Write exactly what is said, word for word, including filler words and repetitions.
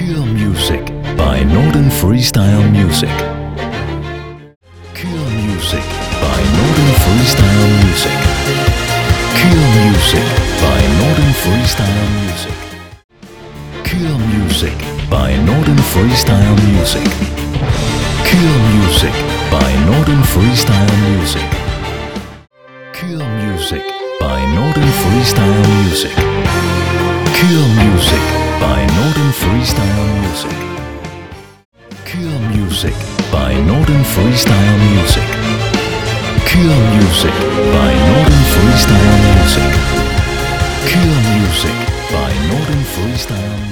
Cure Music by Northern Freestyle Music. Cure Music by Northern Freestyle Music. Cure Music by Northern Freestyle Music. Cure Music by Northern Freestyle Music. Cure Music by Northern Freestyle Music. Cure Music by Northern Freestyle Music. Cure Music by Northern Freestyle Music. Cure Music by Northern Freestyle Music. Cure Music by Northern Freestyle Music. Cure Music by Northern Freestyle Music.